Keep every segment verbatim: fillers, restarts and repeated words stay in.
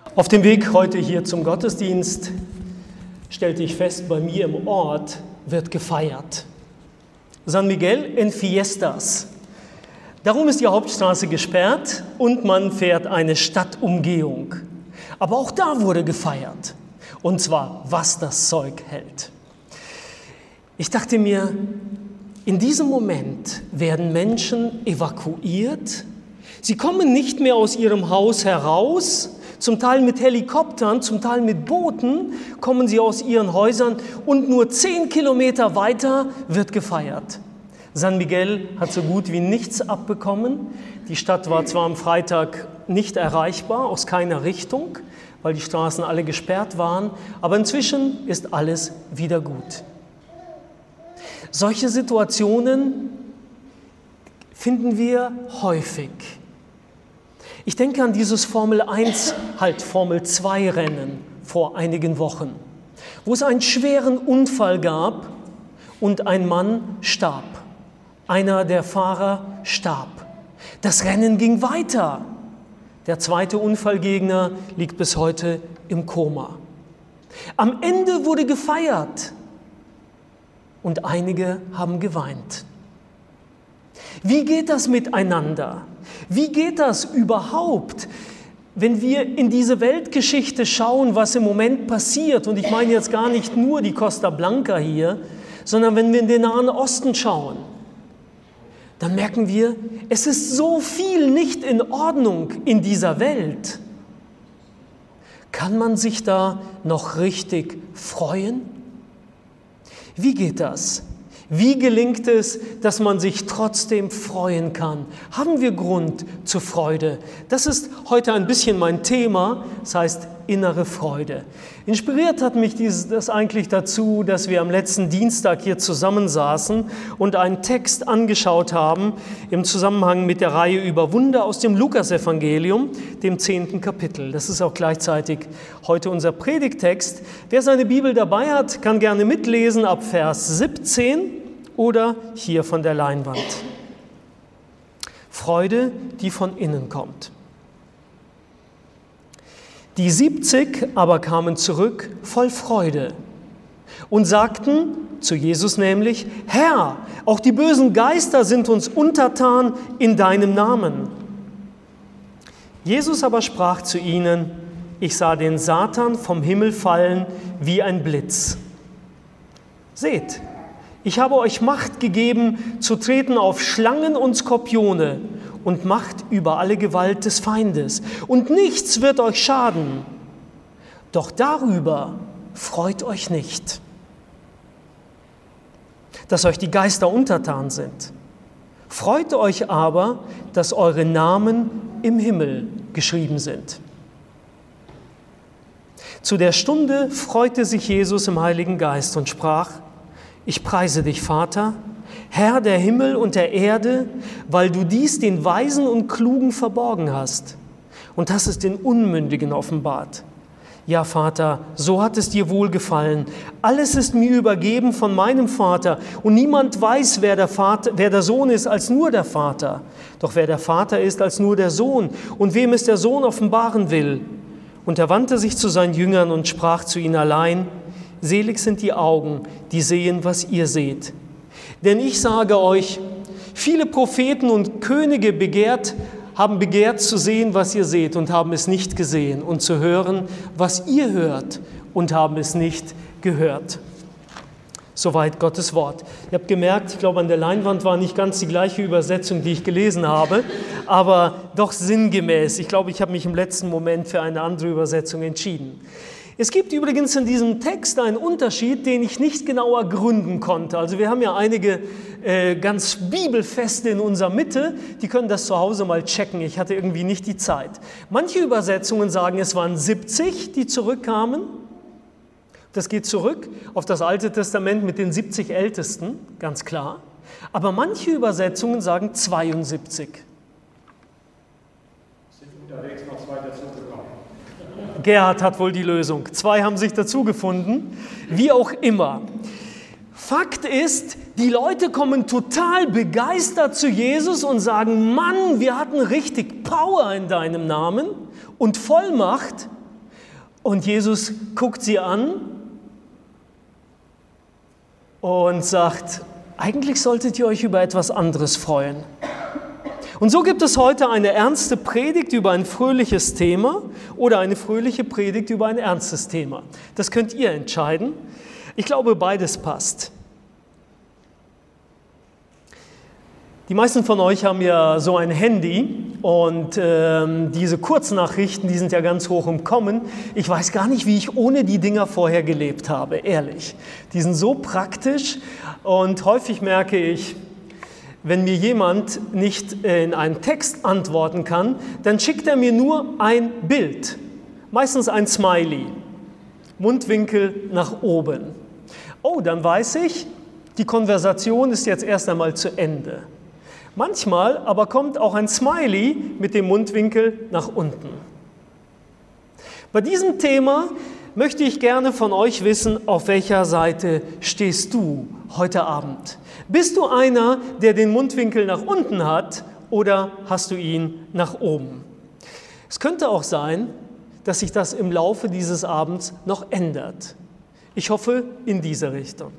Auf dem Weg heute hier zum Gottesdienst stellte ich fest, bei mir im Ort wird gefeiert. San Miguel en Fiestas. Darum ist die Hauptstraße gesperrt und man fährt eine Stadtumgehung. Aber auch da wurde gefeiert. Und zwar, was das Zeug hält. Ich dachte mir, in diesem Moment werden Menschen evakuiert. Sie kommen nicht mehr aus ihrem Haus heraus. Zum Teil mit Helikoptern, zum Teil mit Booten kommen sie aus ihren Häusern und nur zehn Kilometer weiter wird gefeiert. San Miguel hat so gut wie nichts abbekommen. Die Stadt war zwar am Freitag nicht erreichbar, aus keiner Richtung, weil die Straßen alle gesperrt waren, aber inzwischen ist alles wieder gut. Solche Situationen finden wir häufig. Ich denke an dieses Formel eins, halt Formel zwei Rennen vor einigen Wochen, wo es einen schweren Unfall gab und ein Mann starb. Einer der Fahrer starb. Das Rennen ging weiter. Der zweite Unfallgegner liegt bis heute im Koma. Am Ende wurde gefeiert und einige haben geweint. Wie geht das miteinander? Wie geht das überhaupt, wenn wir in diese Weltgeschichte schauen, was im Moment passiert? Und ich meine jetzt gar nicht nur die Costa Blanca hier, sondern wenn wir in den Nahen Osten schauen, dann merken wir, es ist so viel nicht in Ordnung in dieser Welt. Kann man sich da noch richtig freuen? Wie geht das? Wie gelingt es, dass man sich trotzdem freuen kann? Haben wir Grund zur Freude? Das ist heute ein bisschen mein Thema, das heißt innere Freude. Inspiriert hat mich dieses, das eigentlich dazu, dass wir am letzten Dienstag hier zusammensaßen und einen Text angeschaut haben im Zusammenhang mit der Reihe über Wunder aus dem Lukasevangelium, dem zehnten Kapitel. Das ist auch gleichzeitig heute unser Predigttext. Wer seine Bibel dabei hat, kann gerne mitlesen ab Vers siebzehn oder hier von der Leinwand. Freude, die von innen kommt. Die siebzig aber kamen zurück voll Freude und sagten zu Jesus nämlich: Herr, auch die bösen Geister sind uns untertan in deinem Namen. Jesus aber sprach zu ihnen: Ich sah den Satan vom Himmel fallen wie ein Blitz. Seht, ich habe euch Macht gegeben, zu treten auf Schlangen und Skorpione und Macht über alle Gewalt des Feindes. Und nichts wird euch schaden. Doch darüber freut euch nicht, dass euch die Geister untertan sind. Freut euch aber, dass eure Namen im Himmel geschrieben sind. Zu der Stunde freute sich Jesus im Heiligen Geist und sprach: Ich preise dich, Vater, Herr der Himmel und der Erde, weil du dies den Weisen und Klugen verborgen hast und hast es den Unmündigen offenbart. Ja, Vater, so hat es dir wohlgefallen. Alles ist mir übergeben von meinem Vater und niemand weiß, wer der Vater, wer der Sohn ist, als nur der Vater. Doch wer der Vater ist, als nur der Sohn und wem es der Sohn offenbaren will. Und er wandte sich zu seinen Jüngern und sprach zu ihnen allein: Selig sind die Augen, die sehen, was ihr seht. Denn ich sage euch, viele Propheten und Könige begehrt, haben begehrt zu sehen, was ihr seht und haben es nicht gesehen und zu hören, was ihr hört und haben es nicht gehört. Soweit Gottes Wort. Ihr habt gemerkt, ich glaube, an der Leinwand war nicht ganz die gleiche Übersetzung, die ich gelesen habe, aber doch sinngemäß. Ich glaube, ich habe mich im letzten Moment für eine andere Übersetzung entschieden. Es gibt übrigens in diesem Text einen Unterschied, den ich nicht genauer gründen konnte. Also wir haben ja einige äh, ganz Bibelfeste in unserer Mitte, die können das zu Hause mal checken. Ich hatte irgendwie nicht die Zeit. Manche Übersetzungen sagen, es waren siebzig, die zurückkamen. Das geht zurück auf das Alte Testament mit den siebzig Ältesten, ganz klar. Aber manche Übersetzungen sagen zweiundsiebzig. Sind unterwegs noch zwei dazugekommen. Gerhard hat wohl die Lösung. Zwei haben sich dazu gefunden, wie auch immer. Fakt ist, die Leute kommen total begeistert zu Jesus und sagen: Mann, wir hatten richtig Power in deinem Namen und Vollmacht. Und Jesus guckt sie an und sagt, eigentlich solltet ihr euch über etwas anderes freuen. Und so gibt es heute eine ernste Predigt über ein fröhliches Thema oder eine fröhliche Predigt über ein ernstes Thema. Das könnt ihr entscheiden. Ich glaube, beides passt. Die meisten von euch haben ja so ein Handy und ähm, diese Kurznachrichten, die sind ja ganz hoch im Kommen. Ich weiß gar nicht, wie ich ohne die Dinger vorher gelebt habe, ehrlich. Die sind so praktisch und häufig merke ich, wenn mir jemand nicht in einem Text antworten kann, dann schickt er mir nur ein Bild, meistens ein Smiley, Mundwinkel nach oben. Oh, dann weiß ich, die Konversation ist jetzt erst einmal zu Ende. Manchmal aber kommt auch ein Smiley mit dem Mundwinkel nach unten. Bei diesem Thema möchte ich gerne von euch wissen, auf welcher Seite stehst du heute Abend? Bist du einer, der den Mundwinkel nach unten hat, oder hast du ihn nach oben? Es könnte auch sein, dass sich das im Laufe dieses Abends noch ändert. Ich hoffe, in diese Richtung.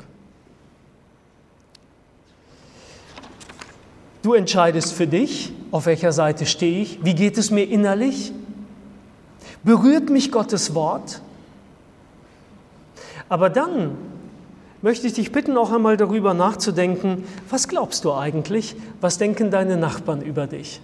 Du entscheidest für dich, auf welcher Seite stehe ich, wie geht es mir innerlich? Berührt mich Gottes Wort? Aber dann möchte ich dich bitten, auch einmal darüber nachzudenken, was glaubst du eigentlich, was denken deine Nachbarn über dich?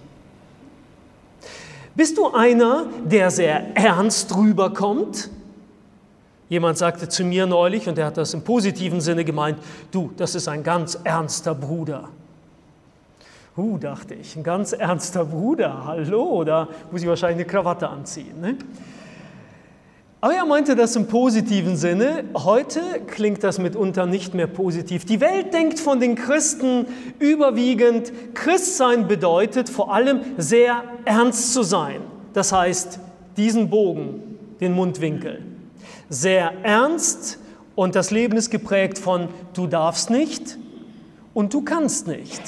Bist du einer, der sehr ernst rüberkommt? Jemand sagte zu mir neulich, und er hat das im positiven Sinne gemeint, du, das ist ein ganz ernster Bruder. Uh, dachte ich, ein ganz ernster Bruder, hallo, da muss ich wahrscheinlich eine Krawatte anziehen. Ne? Aber er meinte das im positiven Sinne. Heute klingt das mitunter nicht mehr positiv. Die Welt denkt von den Christen überwiegend, Christsein bedeutet vor allem sehr ernst zu sein. Das heißt, diesen Bogen, den Mundwinkel. Sehr ernst, und das Leben ist geprägt von du darfst nicht und du kannst nicht.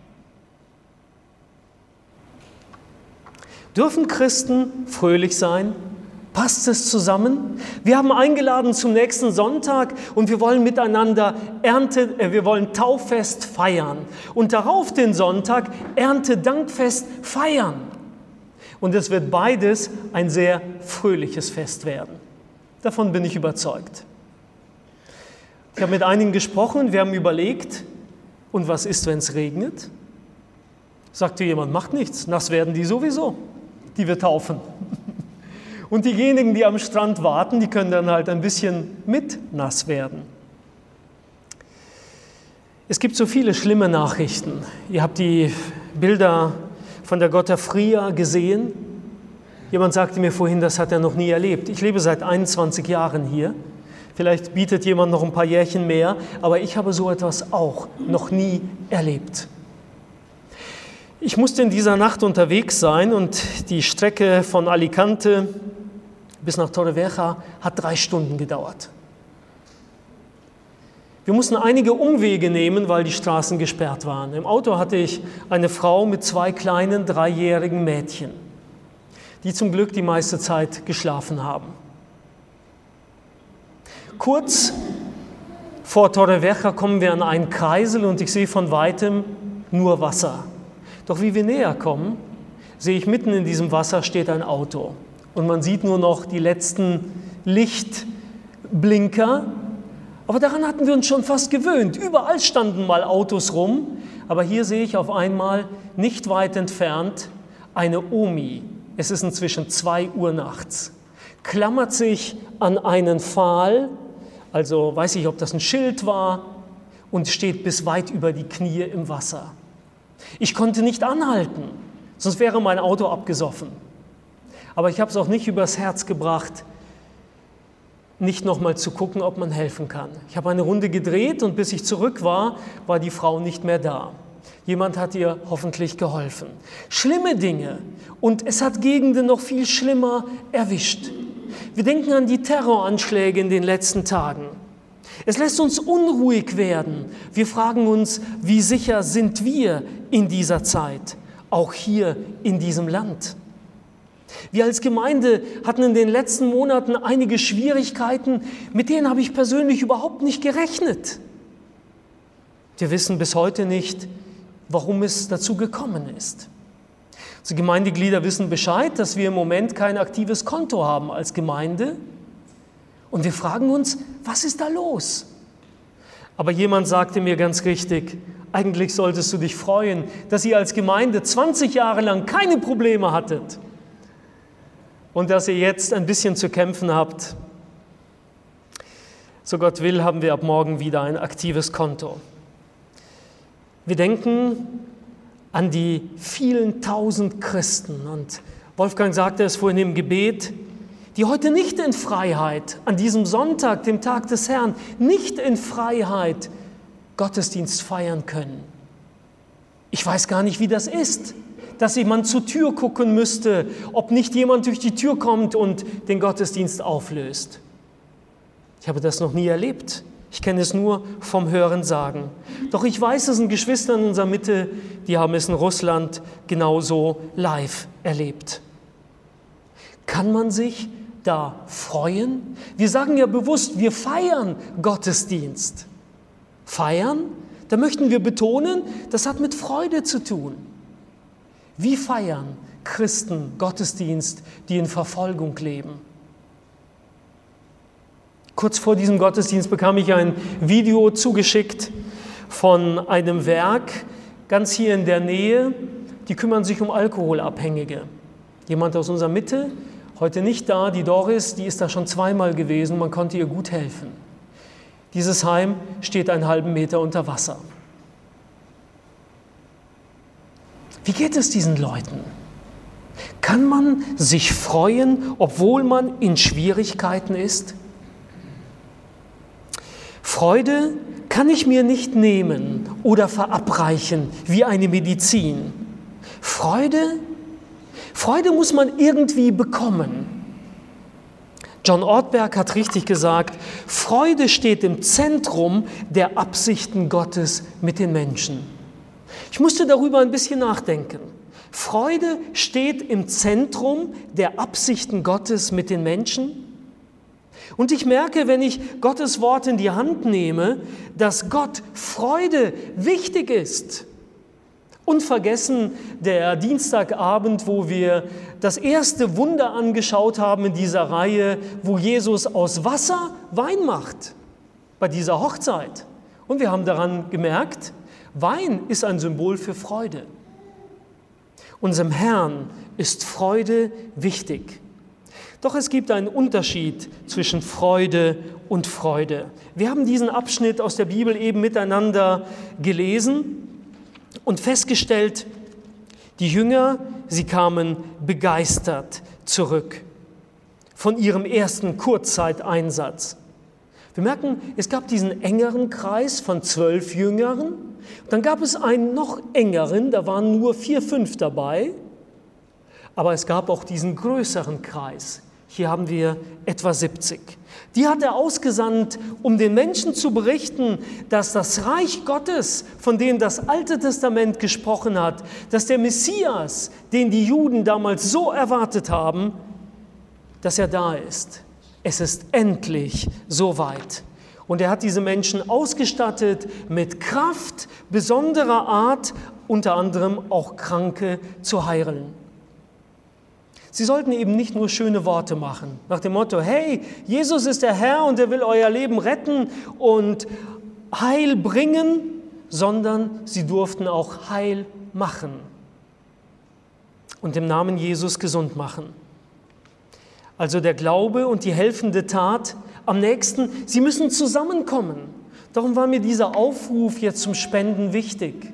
Dürfen Christen fröhlich sein? Passt es zusammen? Wir haben eingeladen zum nächsten Sonntag und wir wollen miteinander Ernte, äh, wir wollen Tauffest feiern und darauf den Sonntag Erntedankfest feiern. Und es wird beides ein sehr fröhliches Fest werden. Davon bin ich überzeugt. Ich habe mit einigen gesprochen, wir haben überlegt, und was ist, wenn es regnet? Sagte jemand, macht nichts, nass werden die sowieso, die wir taufen. Und diejenigen, die am Strand warten, die können dann halt ein bisschen mit nass werden. Es gibt so viele schlimme Nachrichten. Ihr habt die Bilder von der Gotha Fria gesehen. Jemand sagte mir vorhin, das hat er noch nie erlebt. Ich lebe seit einundzwanzig Jahren hier. Vielleicht bietet jemand noch ein paar Jährchen mehr, aber ich habe so etwas auch noch nie erlebt. Ich musste in dieser Nacht unterwegs sein und die Strecke von Alicante bis nach Torrevieja hat drei Stunden gedauert. Wir mussten einige Umwege nehmen, weil die Straßen gesperrt waren. Im Auto hatte ich eine Frau mit zwei kleinen dreijährigen Mädchen, die zum Glück die meiste Zeit geschlafen haben. Kurz vor Torrevieja kommen wir an einen Kreisel und ich sehe von weitem nur Wasser. Doch wie wir näher kommen, sehe ich, mitten in diesem Wasser steht ein Auto. Und man sieht nur noch die letzten Lichtblinker. Aber daran hatten wir uns schon fast gewöhnt. Überall standen mal Autos rum. Aber hier sehe ich auf einmal, nicht weit entfernt, eine Omi. Es ist inzwischen zwei Uhr nachts. Klammert sich an einen Pfahl, also weiß ich, ob das ein Schild war, und steht bis weit über die Knie im Wasser. Ich konnte nicht anhalten, sonst wäre mein Auto abgesoffen. Aber ich habe es auch nicht übers Herz gebracht, nicht nochmal zu gucken, ob man helfen kann. Ich habe eine Runde gedreht und bis ich zurück war, war die Frau nicht mehr da. Jemand hat ihr hoffentlich geholfen. Schlimme Dinge, und es hat Gegenden noch viel schlimmer erwischt. Wir denken an die Terroranschläge in den letzten Tagen. Es lässt uns unruhig werden. Wir fragen uns, wie sicher sind wir in dieser Zeit, auch hier in diesem Land? Wir als Gemeinde hatten in den letzten Monaten einige Schwierigkeiten, mit denen habe ich persönlich überhaupt nicht gerechnet. Wir wissen bis heute nicht, warum es dazu gekommen ist. Unsere Gemeindeglieder wissen Bescheid, dass wir im Moment kein aktives Konto haben als Gemeinde. Und wir fragen uns, was ist da los? Aber jemand sagte mir ganz richtig, eigentlich solltest du dich freuen, dass ihr als Gemeinde zwanzig Jahre lang keine Probleme hattet und dass ihr jetzt ein bisschen zu kämpfen habt. So Gott will, haben wir ab morgen wieder ein aktives Konto. Wir denken an die vielen tausend Christen, und Wolfgang sagte es vorhin im Gebet, die heute nicht in Freiheit, an diesem Sonntag, dem Tag des Herrn, nicht in Freiheit Gottesdienst feiern können. Ich weiß gar nicht, wie das ist, dass jemand zur Tür gucken müsste, ob nicht jemand durch die Tür kommt und den Gottesdienst auflöst. Ich habe das noch nie erlebt. Ich kenne es nur vom Hören sagen. Doch ich weiß, es sind Geschwister in unserer Mitte, die haben es in Russland genauso live erlebt. Kann man sich da freuen? Wir sagen ja bewusst, wir feiern Gottesdienst. Feiern, da möchten wir betonen, das hat mit Freude zu tun. Wie feiern Christen Gottesdienst, die in Verfolgung leben? Kurz vor diesem Gottesdienst bekam ich ein Video zugeschickt von einem Werk, ganz hier in der Nähe, die kümmern sich um Alkoholabhängige. Jemand aus unserer Mitte, heute nicht da, die Doris, die ist da schon zweimal gewesen, man konnte ihr gut helfen. Dieses Heim steht einen halben Meter unter Wasser. Wie geht es diesen Leuten? Kann man sich freuen, obwohl man in Schwierigkeiten ist? Freude kann ich mir nicht nehmen oder verabreichen wie eine Medizin. Freude, Freude muss man irgendwie bekommen. John Ortberg hat richtig gesagt, Freude steht im Zentrum der Absichten Gottes mit den Menschen. Ich musste darüber ein bisschen nachdenken. Freude steht im Zentrum der Absichten Gottes mit den Menschen. Und ich merke, wenn ich Gottes Wort in die Hand nehme, dass Gott Freude wichtig ist. Unvergessen der Dienstagabend, wo wir das erste Wunder angeschaut haben in dieser Reihe, wo Jesus aus Wasser Wein macht, bei dieser Hochzeit. Und wir haben daran gemerkt, Wein ist ein Symbol für Freude. Unserem Herrn ist Freude wichtig. Doch es gibt einen Unterschied zwischen Freude und Freude. Wir haben diesen Abschnitt aus der Bibel eben miteinander gelesen und festgestellt, die Jünger, sie kamen begeistert zurück von ihrem ersten Kurzzeiteinsatz. Wir merken, es gab diesen engeren Kreis von zwölf Jüngern, dann gab es einen noch engeren, da waren nur vier, fünf dabei, aber es gab auch diesen größeren Kreis. Hier haben wir etwa siebzig. Die hat er ausgesandt, um den Menschen zu berichten, dass das Reich Gottes, von dem das Alte Testament gesprochen hat, dass der Messias, den die Juden damals so erwartet haben, dass er da ist. Es ist endlich soweit. Und er hat diese Menschen ausgestattet mit Kraft besonderer Art, unter anderem auch Kranke zu heilen. Sie sollten eben nicht nur schöne Worte machen, nach dem Motto, hey, Jesus ist der Herr und er will euer Leben retten und Heil bringen, sondern sie durften auch Heil machen und im Namen Jesus gesund machen. Also der Glaube und die helfende Tat am nächsten, sie müssen zusammenkommen. Darum war mir dieser Aufruf jetzt zum Spenden wichtig.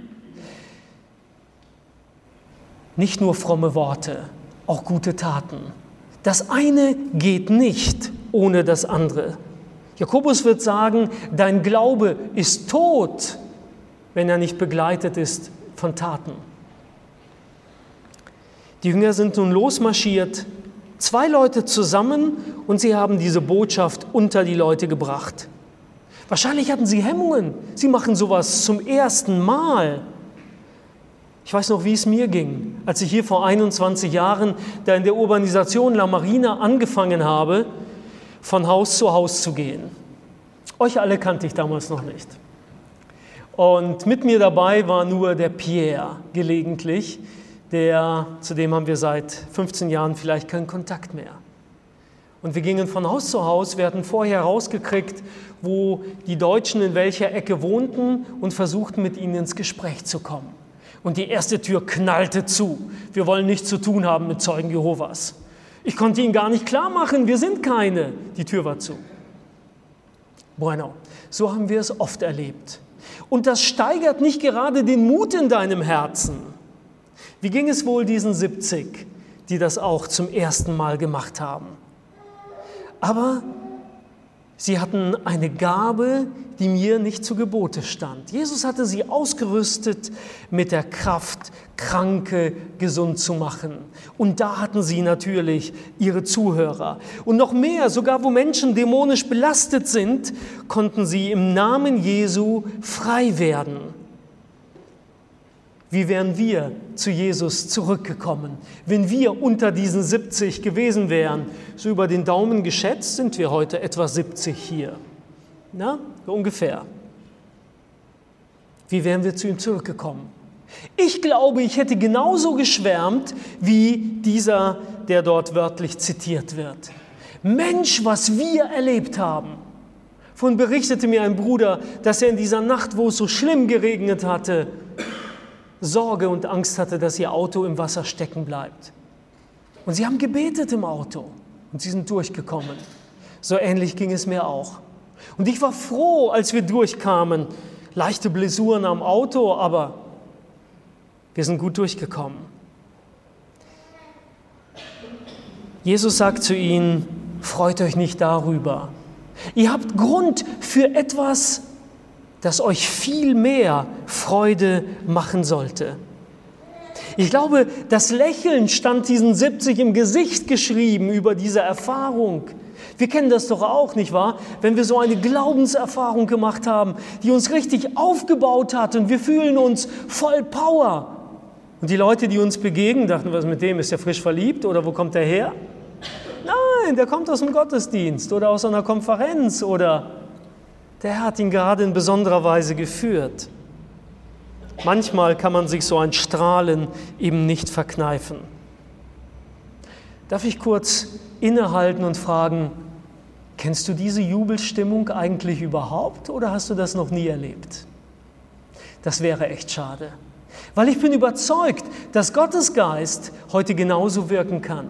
Nicht nur fromme Worte, auch gute Taten. Das eine geht nicht ohne das andere. Jakobus wird sagen, dein Glaube ist tot, wenn er nicht begleitet ist von Taten. Die Jünger sind nun losmarschiert, zwei Leute zusammen, und sie haben diese Botschaft unter die Leute gebracht. Wahrscheinlich hatten sie Hemmungen. Sie machen sowas zum ersten Mal. Ich weiß noch, wie es mir ging, als ich hier vor einundzwanzig Jahren da in der Urbanisation La Marina angefangen habe, von Haus zu Haus zu gehen. Euch alle kannte ich damals noch nicht. Und mit mir dabei war nur der Pierre gelegentlich, der, zu dem haben wir seit fünfzehn Jahren vielleicht keinen Kontakt mehr. Und wir gingen von Haus zu Haus, wir hatten vorher rausgekriegt, wo die Deutschen in welcher Ecke wohnten und versuchten, mit ihnen ins Gespräch zu kommen. Und die erste Tür knallte zu. Wir wollen nichts zu tun haben mit Zeugen Jehovas. Ich konnte ihnen gar nicht klar machen, wir sind keine. Die Tür war zu. Bueno, so haben wir es oft erlebt. Und das steigert nicht gerade den Mut in deinem Herzen. Wie ging es wohl diesen siebzig, die das auch zum ersten Mal gemacht haben? Aber sie hatten eine Gabe, die mir nicht zu Gebote stand. Jesus hatte sie ausgerüstet mit der Kraft, Kranke gesund zu machen. Und da hatten sie natürlich ihre Zuhörer. Und noch mehr, sogar wo Menschen dämonisch belastet sind, konnten sie im Namen Jesu frei werden. Wie wären wir zu Jesus zurückgekommen, wenn wir unter diesen siebzig gewesen wären? So über den Daumen geschätzt sind wir heute etwa siebzig hier. Na, so ungefähr. Wie wären wir zu ihm zurückgekommen? Ich glaube, ich hätte genauso geschwärmt wie dieser, der dort wörtlich zitiert wird. Mensch, was wir erlebt haben. Von berichtete mir ein Bruder, dass er in dieser Nacht, wo es so schlimm geregnet hatte, Sorge und Angst hatte, dass ihr Auto im Wasser stecken bleibt. Und sie haben gebetet im Auto und sie sind durchgekommen. So ähnlich ging es mir auch. Und ich war froh, als wir durchkamen. Leichte Blessuren am Auto, aber wir sind gut durchgekommen. Jesus sagt zu ihnen, freut euch nicht darüber. Ihr habt Grund für etwas, das euch viel mehr Freude machen sollte. Ich glaube, das Lächeln stand diesen siebzig im Gesicht geschrieben über diese Erfahrung. Wir kennen das doch auch, nicht wahr? Wenn wir so eine Glaubenserfahrung gemacht haben, die uns richtig aufgebaut hat und wir fühlen uns voll Power. Und die Leute, die uns begegnen, dachten, was mit dem, ist der frisch verliebt oder wo kommt der her? Nein, der kommt aus dem Gottesdienst oder aus einer Konferenz oder der Herr hat ihn gerade in besonderer Weise geführt. Manchmal kann man sich so ein Strahlen eben nicht verkneifen. Darf ich kurz innehalten und fragen, kennst du diese Jubelstimmung eigentlich überhaupt oder hast du das noch nie erlebt? Das wäre echt schade, weil ich bin überzeugt, dass Gottes Geist heute genauso wirken kann.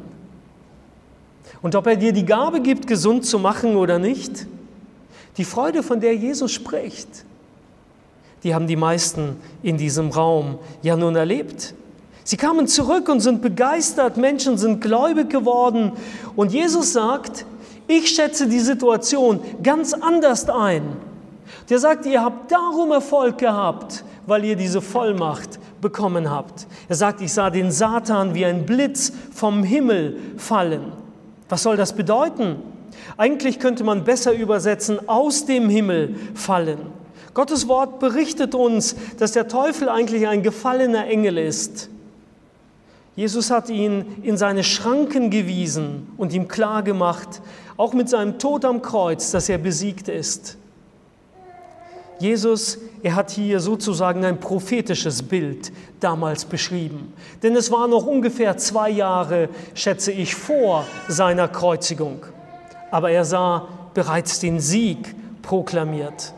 Und ob er dir die Gabe gibt, gesund zu machen oder nicht, die Freude, von der Jesus spricht, die haben die meisten in diesem Raum ja nun erlebt. Sie kamen zurück und sind begeistert, Menschen sind gläubig geworden. Und Jesus sagt, ich schätze die Situation ganz anders ein. Der sagt, ihr habt darum Erfolg gehabt, weil ihr diese Vollmacht bekommen habt. Er sagt, ich sah den Satan wie ein Blitz vom Himmel fallen. Was soll das bedeuten? Eigentlich könnte man besser übersetzen, aus dem Himmel fallen. Gottes Wort berichtet uns, dass der Teufel eigentlich ein gefallener Engel ist. Jesus hat ihn in seine Schranken gewiesen und ihm klargemacht, auch mit seinem Tod am Kreuz, dass er besiegt ist. Jesus, er hat hier sozusagen ein prophetisches Bild damals beschrieben. Denn es war noch ungefähr zwei Jahre, schätze ich, vor seiner Kreuzigung. Aber er sah bereits den Sieg proklamiert.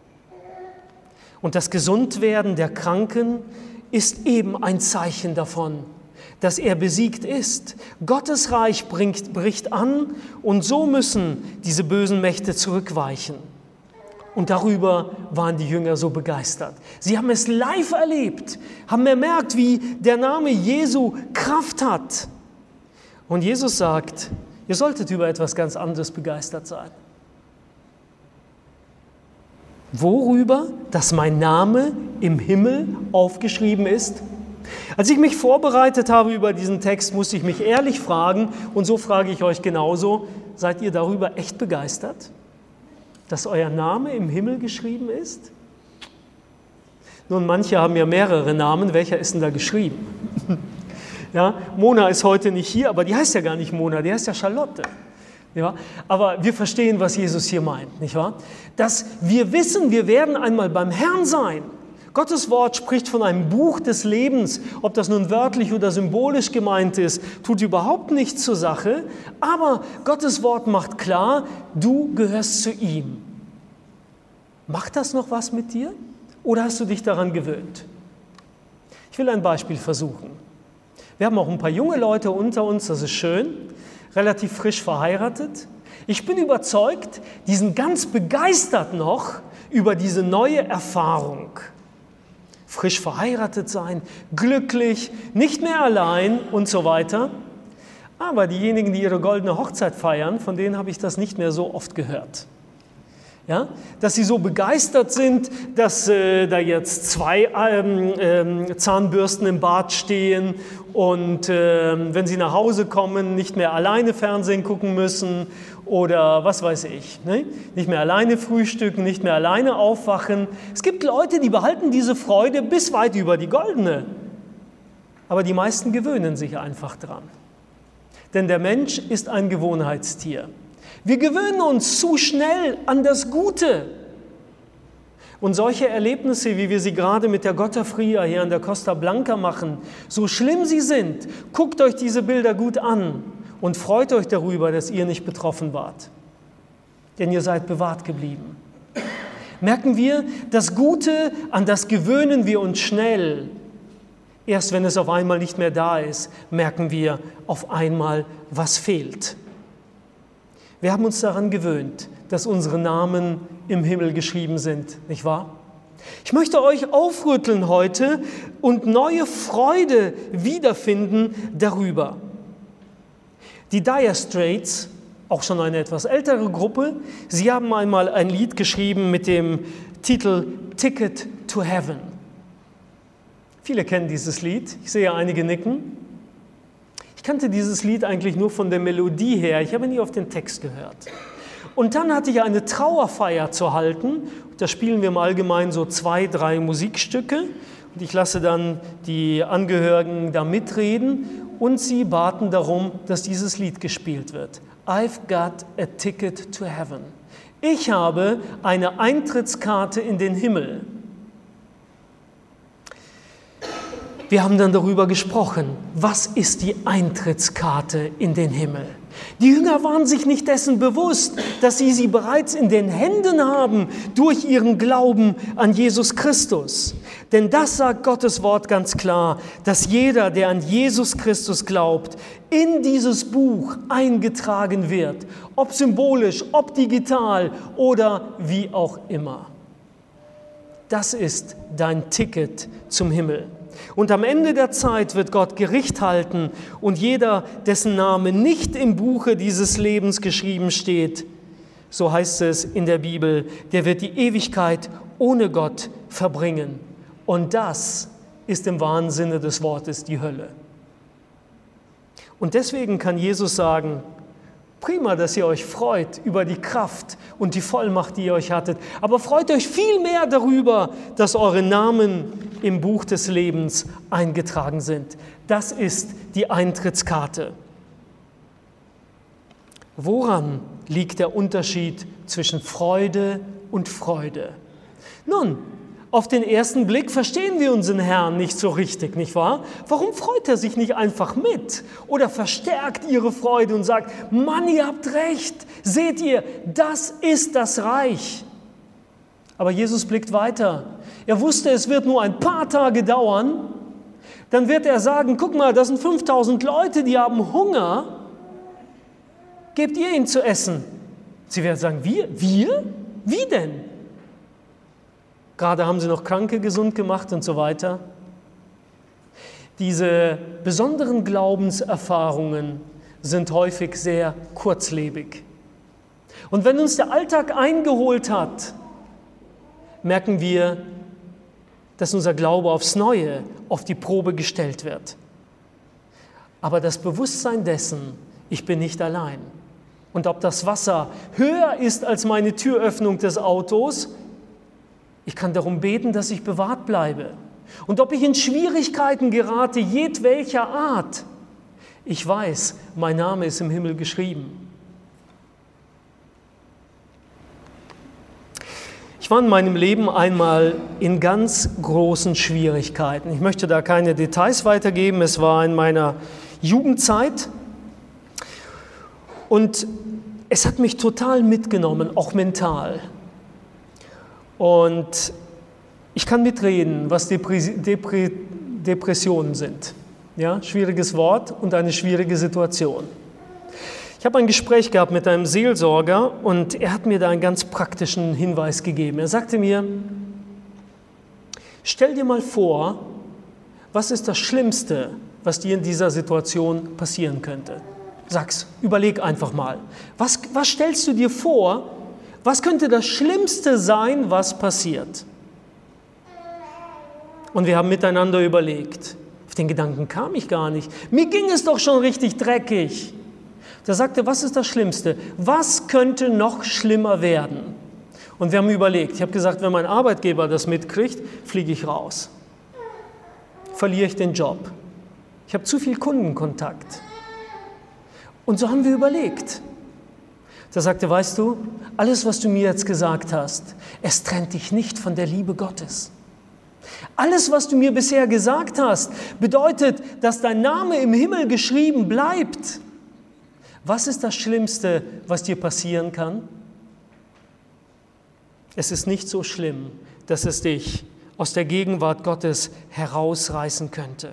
Und das Gesundwerden der Kranken ist eben ein Zeichen davon, dass er besiegt ist. Gottes Reich bringt, bricht an und so müssen diese bösen Mächte zurückweichen. Und darüber waren die Jünger so begeistert. Sie haben es live erlebt, haben bemerkt, wie der Name Jesu Kraft hat. Und Jesus sagt, ihr solltet über etwas ganz anderes begeistert sein. Worüber? Dass mein Name im Himmel aufgeschrieben ist? Als ich mich vorbereitet habe über diesen Text, musste ich mich ehrlich fragen, und so frage ich euch genauso, seid ihr darüber echt begeistert, dass euer Name im Himmel geschrieben ist? Nun, manche haben ja mehrere Namen. Welcher ist denn da geschrieben? Ja, Mona ist heute nicht hier, aber die heißt ja gar nicht Mona, die heißt ja Charlotte. Ja, aber wir verstehen, was Jesus hier meint, nicht wahr? Dass wir wissen, wir werden einmal beim Herrn sein. Gottes Wort spricht von einem Buch des Lebens. Ob das nun wörtlich oder symbolisch gemeint ist, tut überhaupt nichts zur Sache. Aber Gottes Wort macht klar, du gehörst zu ihm. Macht das noch was mit dir? Oder hast du dich daran gewöhnt? Ich will ein Beispiel versuchen. Wir haben auch ein paar junge Leute unter uns, das ist schön, relativ frisch verheiratet. Ich bin überzeugt, die sind ganz begeistert noch über diese neue Erfahrung. Frisch verheiratet sein, glücklich, nicht mehr allein und so weiter. Aber diejenigen, die ihre goldene Hochzeit feiern, von denen habe ich das nicht mehr so oft gehört. Ja? Dass sie so begeistert sind, dass äh, da jetzt zwei ähm, ähm, Zahnbürsten im Bad stehen und äh, wenn sie nach Hause kommen, nicht mehr alleine Fernsehen gucken müssen oder was weiß ich, ne? Nicht mehr alleine frühstücken, nicht mehr alleine aufwachen. Es gibt Leute, die behalten diese Freude bis weit über die goldene, aber die meisten gewöhnen sich einfach dran. Denn der Mensch ist ein Gewohnheitstier. Wir gewöhnen uns zu schnell an das Gute. Und solche Erlebnisse, wie wir sie gerade mit der Gottafria hier an der Costa Blanca machen, so schlimm sie sind, guckt euch diese Bilder gut an und freut euch darüber, dass ihr nicht betroffen wart. Denn ihr seid bewahrt geblieben. Merken wir, das Gute, an das gewöhnen wir uns schnell. Erst wenn es auf einmal nicht mehr da ist, merken wir auf einmal, was fehlt. Wir haben uns daran gewöhnt, dass unsere Namen im Himmel geschrieben sind, nicht wahr? Ich möchte euch aufrütteln heute und neue Freude wiederfinden darüber. Die Dire Straits, auch schon eine etwas ältere Gruppe, sie haben einmal ein Lied geschrieben mit dem Titel Ticket to Heaven. Viele kennen dieses Lied, ich sehe einige nicken. Ich kannte dieses Lied eigentlich nur von der Melodie her, ich habe nie auf den Text gehört. Und dann hatte ich eine Trauerfeier zu halten, da spielen wir im Allgemeinen so zwei, drei Musikstücke und ich lasse dann die Angehörigen da mitreden und sie baten darum, dass dieses Lied gespielt wird. I've got a ticket to heaven. Ich habe eine Eintrittskarte in den Himmel. Wir haben dann darüber gesprochen, was ist die Eintrittskarte in den Himmel? Die Jünger waren sich nicht dessen bewusst, dass sie sie bereits in den Händen haben durch ihren Glauben an Jesus Christus. Denn das sagt Gottes Wort ganz klar, dass jeder, der an Jesus Christus glaubt, in dieses Buch eingetragen wird, ob symbolisch, ob digital oder wie auch immer. Das ist dein Ticket zum Himmel. Und am Ende der Zeit wird Gott Gericht halten und jeder, dessen Name nicht im Buche dieses Lebens geschrieben steht, so heißt es in der Bibel, der wird die Ewigkeit ohne Gott verbringen. Und das ist im wahren Sinne des Wortes die Hölle. Und deswegen kann Jesus sagen, prima, dass ihr euch freut über die Kraft und die Vollmacht, die ihr euch hattet, aber freut euch viel mehr darüber, dass eure Namen im Buch des Lebens eingetragen sind. Das ist die Eintrittskarte. Woran liegt der Unterschied zwischen Freude und Freude? Nun, auf den ersten Blick verstehen wir unseren Herrn nicht so richtig, nicht wahr? Warum freut er sich nicht einfach mit oder verstärkt ihre Freude und sagt, Mann, ihr habt recht, seht ihr, das ist das Reich. Aber Jesus blickt weiter. Er wusste, es wird nur ein paar Tage dauern. Dann wird er sagen, guck mal, das sind fünftausend Leute, die haben Hunger. Gebt ihr ihnen zu essen? Sie werden sagen, wir? Wir? Wie denn? Gerade haben sie noch Kranke gesund gemacht und so weiter. Diese besonderen Glaubenserfahrungen sind häufig sehr kurzlebig. Und wenn uns der Alltag eingeholt hat, merken wir, dass unser Glaube aufs Neue auf die Probe gestellt wird. Aber das Bewusstsein dessen, ich bin nicht allein. Und ob das Wasser höher ist als meine Türöffnung des Autos, Ich kann darum beten, dass ich bewahrt bleibe. Und ob ich in Schwierigkeiten gerate, jedwelcher Art, ich weiß, mein Name ist im Himmel geschrieben. Ich war in meinem Leben einmal in ganz großen Schwierigkeiten. Ich möchte da keine Details weitergeben. Es war in meiner Jugendzeit und es hat mich total mitgenommen, auch mental. Und ich kann mitreden, was Depri- Depri- Depressionen sind. Ja, schwieriges Wort und eine schwierige Situation. Ich habe ein Gespräch gehabt mit einem Seelsorger und er hat mir da einen ganz praktischen Hinweis gegeben. Er sagte mir, stell dir mal vor, was ist das Schlimmste, was dir in dieser Situation passieren könnte? Sag's, überleg einfach mal. Was, was stellst du dir vor, was könnte das Schlimmste sein, was passiert? Und wir haben miteinander überlegt. Auf den Gedanken kam ich gar nicht. Mir ging es doch schon richtig dreckig. Da sagte, was ist das Schlimmste? Was könnte noch schlimmer werden? Und wir haben überlegt. Ich habe gesagt, wenn mein Arbeitgeber das mitkriegt, fliege ich raus. Verliere ich den Job. Ich habe zu viel Kundenkontakt. Und so haben wir überlegt. Da sagte, weißt du, alles, was du mir jetzt gesagt hast, es trennt dich nicht von der Liebe Gottes. Alles, was du mir bisher gesagt hast, bedeutet, dass dein Name im Himmel geschrieben bleibt. Was ist das Schlimmste, was dir passieren kann? Es ist nicht so schlimm, dass es dich aus der Gegenwart Gottes herausreißen könnte.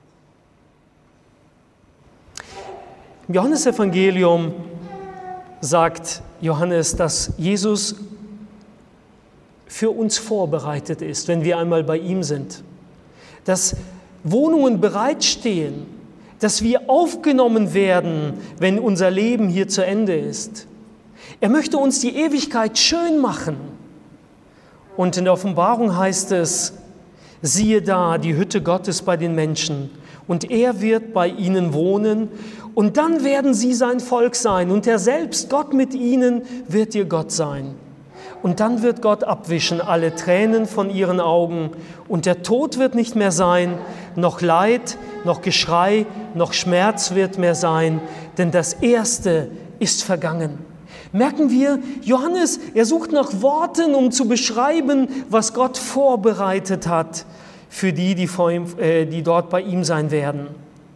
Im Johannesevangelium sagt Johannes, dass Jesus für uns vorbereitet ist, wenn wir einmal bei ihm sind. Dass Wohnungen bereitstehen, dass wir aufgenommen werden, wenn unser Leben hier zu Ende ist. Er möchte uns die Ewigkeit schön machen. Und in der Offenbarung heißt es, siehe da, die Hütte Gottes bei den Menschen, und er wird bei ihnen wohnen, und dann werden sie sein Volk sein, und er selbst, Gott mit ihnen, wird ihr Gott sein. Und dann wird Gott abwischen alle Tränen von ihren Augen, und der Tod wird nicht mehr sein, noch Leid, noch Geschrei, noch Schmerz wird mehr sein, denn das Erste ist vergangen. Merken wir, Johannes, er sucht nach Worten, um zu beschreiben, was Gott vorbereitet hat für die, die, vor ihm, äh, die dort bei ihm sein werden.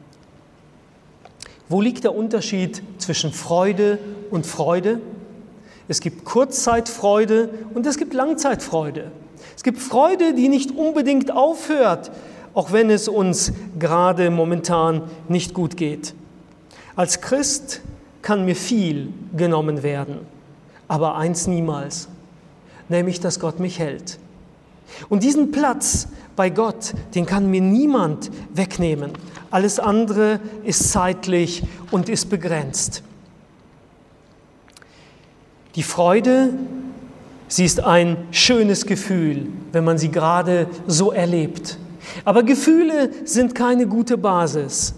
Wo liegt der Unterschied zwischen Freude und Freude? Es gibt Kurzzeitfreude und es gibt Langzeitfreude. Es gibt Freude, die nicht unbedingt aufhört, auch wenn es uns gerade momentan nicht gut geht. Als Christ kann mir viel genommen werden, aber eins niemals, nämlich, dass Gott mich hält. Und diesen Platz bei Gott, den kann mir niemand wegnehmen. Alles andere ist zeitlich und ist begrenzt. Die Freude, sie ist ein schönes Gefühl, wenn man sie gerade so erlebt. Aber Gefühle sind keine gute Basis.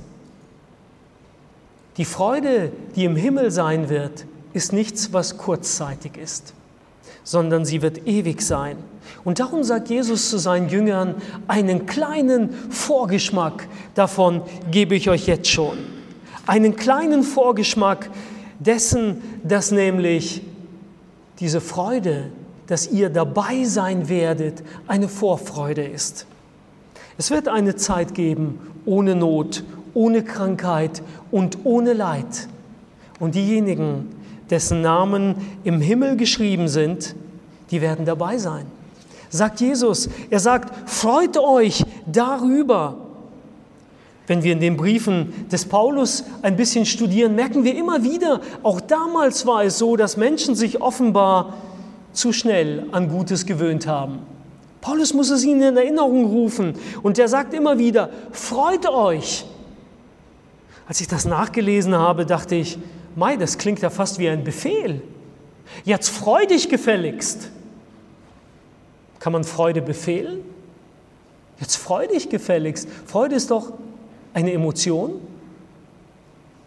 Die Freude, die im Himmel sein wird, ist nichts, was kurzzeitig ist, sondern sie wird ewig sein. Und darum sagt Jesus zu seinen Jüngern, einen kleinen Vorgeschmack davon gebe ich euch jetzt schon. Einen kleinen Vorgeschmack dessen, dass nämlich diese Freude, dass ihr dabei sein werdet, eine Vorfreude ist. Es wird eine Zeit geben ohne Not, ohne Krankheit und ohne Leid. Und diejenigen, dessen Namen im Himmel geschrieben sind, die werden dabei sein. Sagt Jesus, er sagt, freut euch darüber. Wenn wir in den Briefen des Paulus ein bisschen studieren, merken wir immer wieder, auch damals war es so, dass Menschen sich offenbar zu schnell an Gutes gewöhnt haben. Paulus muss es ihnen in Erinnerung rufen und er sagt immer wieder, freut euch. Als ich das nachgelesen habe, dachte ich, mei, das klingt ja fast wie ein Befehl. Jetzt freu dich gefälligst. Kann man Freude befehlen? Jetzt freu dich gefälligst. Freude ist doch eine Emotion.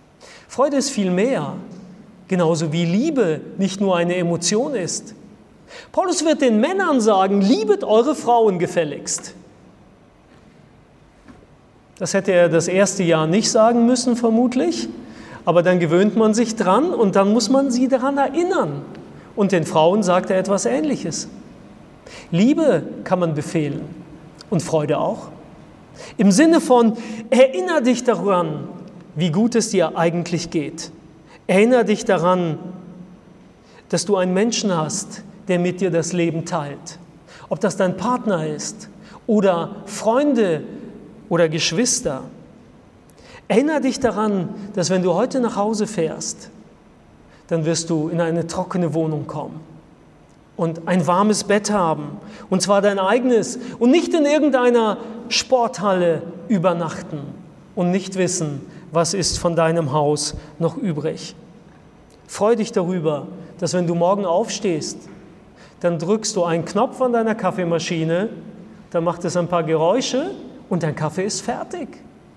Freude ist viel mehr, genauso wie Liebe nicht nur eine Emotion ist. Paulus wird den Männern sagen, liebet eure Frauen gefälligst. Das hätte er das erste Jahr nicht sagen müssen, vermutlich. Aber dann gewöhnt man sich dran und dann muss man sie daran erinnern. Und den Frauen sagt er etwas Ähnliches. Liebe kann man befehlen und Freude auch. Im Sinne von, erinnere dich daran, wie gut es dir eigentlich geht. Erinnere dich daran, dass du einen Menschen hast, der mit dir das Leben teilt. Ob das dein Partner ist oder Freunde oder Geschwister. Erinnere dich daran, dass wenn du heute nach Hause fährst, dann wirst du in eine trockene Wohnung kommen und ein warmes Bett haben, und zwar dein eigenes, und nicht in irgendeiner Sporthalle übernachten und nicht wissen, was ist von deinem Haus noch übrig. Freu dich darüber, dass wenn du morgen aufstehst, dann drückst du einen Knopf an deiner Kaffeemaschine, dann macht es ein paar Geräusche und dein Kaffee ist fertig.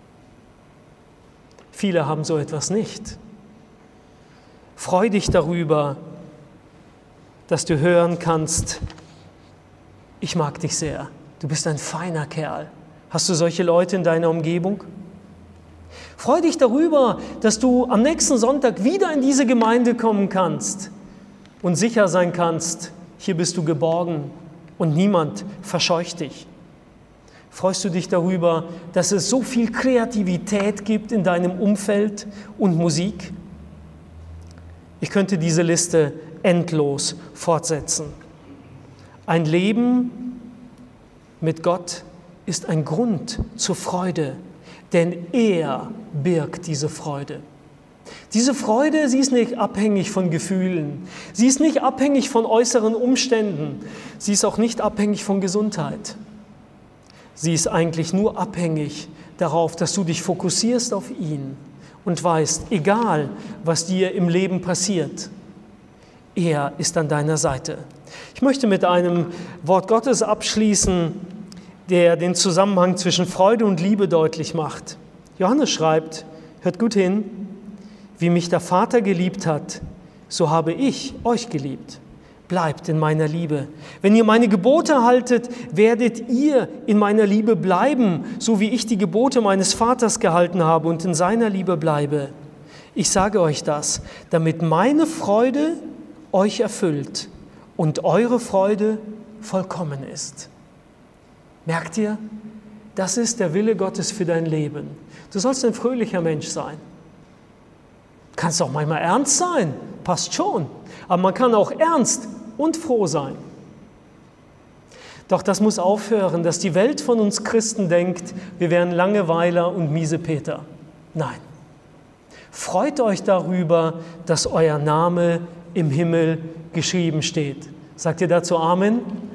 Viele haben so etwas nicht. Freu dich darüber, dass du hören kannst, ich mag dich sehr, du bist ein feiner Kerl. Hast du solche Leute in deiner Umgebung? Freu dich darüber, dass du am nächsten Sonntag wieder in diese Gemeinde kommen kannst und sicher sein kannst, hier bist du geborgen und niemand verscheucht dich. Freust du dich darüber, dass es so viel Kreativität gibt in deinem Umfeld und Musik? Ich könnte diese Liste endlos fortsetzen. Ein Leben mit Gott ist ein Grund zur Freude, denn er birgt diese Freude. Diese Freude, sie ist nicht abhängig von Gefühlen, sie ist nicht abhängig von äußeren Umständen, sie ist auch nicht abhängig von Gesundheit. Sie ist eigentlich nur abhängig darauf, dass du dich fokussierst auf ihn und weißt, egal was dir im Leben passiert, er ist an deiner Seite. Ich möchte mit einem Wort Gottes abschließen, der den Zusammenhang zwischen Freude und Liebe deutlich macht. Johannes schreibt, hört gut hin, wie mich der Vater geliebt hat, so habe ich euch geliebt. Bleibt in meiner Liebe. Wenn ihr meine Gebote haltet, werdet ihr in meiner Liebe bleiben, so wie ich die Gebote meines Vaters gehalten habe und in seiner Liebe bleibe. Ich sage euch das, damit meine Freude euch erfüllt und eure Freude vollkommen ist. Merkt ihr? Das ist der Wille Gottes für dein Leben. Du sollst ein fröhlicher Mensch sein. Kannst auch manchmal ernst sein, passt schon. Aber man kann auch ernst und froh sein. Doch das muss aufhören, dass die Welt von uns Christen denkt, wir wären Langeweiler und Miesepeter. Nein. Freut euch darüber, dass euer Name im Himmel geschrieben steht. Sagt ihr dazu Amen?